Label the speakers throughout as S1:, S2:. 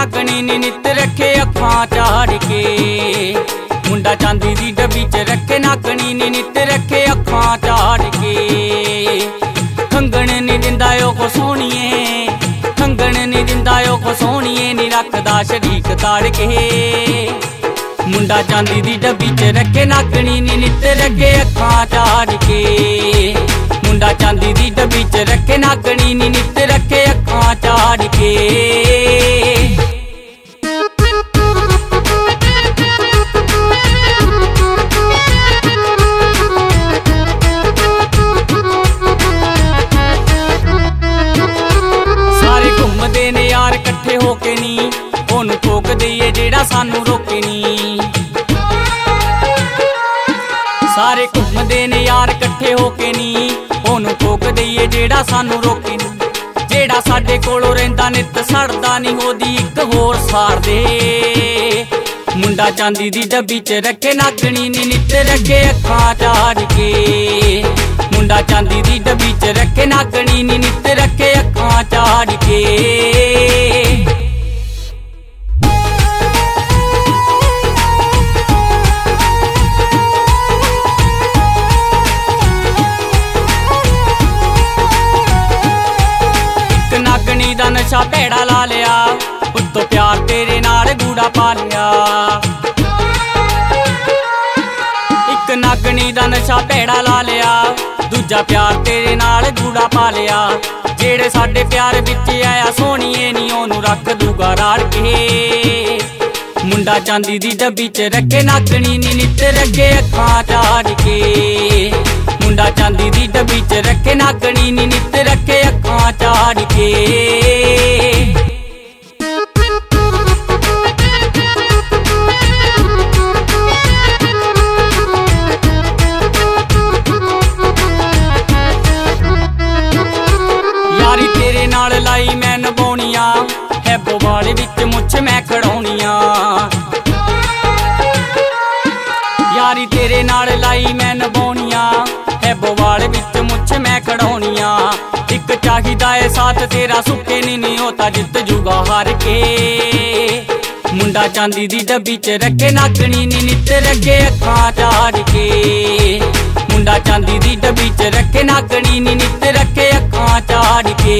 S1: नागणी नी नित रखे अखां झाड़ के। मुंडा चांदी दी डब्बी च रखे नागणी नी नित रखे अखां झाड़ के। खंगण नी दिंदा ओ सोहणीए, खंगण नी दिंदा ओ सोहणीए नी रखदा शरीक ताड़ के। मुंडा चांदी दी डब्बी च रखे नागणी नी नित रखे अखां झाड़ के। मुंडा चांदी दी डब्बी च रखे नागणी नी नित रखे अखां झाड़ के। सारे घूमदे ने यार कट्ठे होके नी, ओनू ठोक दईए जेड़ा सानू रोके नी। सारे घूमदे ने यार कट्ठे होके नी, ओनू ठोक दईए जेड़ा सानू रोके नी। जेड़ा साडे कोलों रहिंदा नित सड़दा नी होदी इक होर सार दे। मुंडा चांदी दी डब्बी च रखे नागणी नी नित रखे अखां झाड़ के। मुंडा चांदी दी डब्बी च रखे नागणी नी नित रखे अखां झाड़ के। नागणी दा नशा भैड़ा ला लिया, उत्तों प्यार तेरे नाल गूड़ा पा लिया। इक नागणी दा नशा भैड़ा ला लिया, दूजा प्यार तेरे नाल गूड़ा पा लिया। जेड़े साडे प्यार विच आया सोहणीए नी ओनू रख दूगा राड़ के। मुंडा चांदी दी डब्बी च रखे नागणी नी नित रखे अखां झाड़ के। मुंडा चांदी दी डब्बी च रखे नागणी नी नित रखे अखां झाड़ के। यारी तेरे नाल लाई मैं निभाउणियां, हैबो वाले विच मुछ मैं खड़ाउणियां। यारी तेरे नाल लाई मैं निभाउणियां, हैबो वाले विच मुछ मैं खड़ाउणियां। इक चाहिदा है साथ तेरा सुखे नी होता जित जूगा हार के। मुंडा चांदी दी डब्बी च रखे नागणी नी नित रखे अखां झाड़ के। मुंडा चांदी दी डब्बी च रखे नागणी नी नित रखे अखां झाड़ के।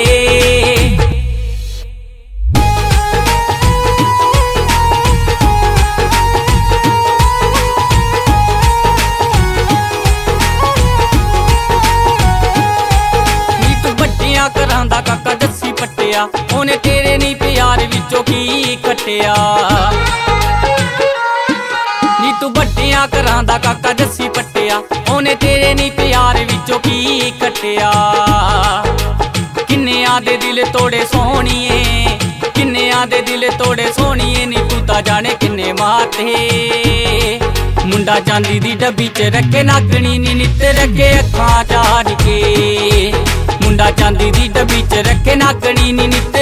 S1: करांदा काका दस्सी पट्टिया, ओने तेरे नी प्यार विचों की कट्टिया। नी तू बट्टियां करांदा काका दस्सी पट्टिया, ओने तेरे नी प्यार विचों की कट्टिया। किन्नियां दे दिल तोड़े सोहणीए, किन्नियां दे दिल तोड़े सोहणीए नी तू तां जाने किन्ने मारते। मुंडा चांदी दी डब्बी च रखे नागणी नी नित रखे अखां झाड़ के। मुंडा चांदी दी डब्बी च रखे नागणी नी नित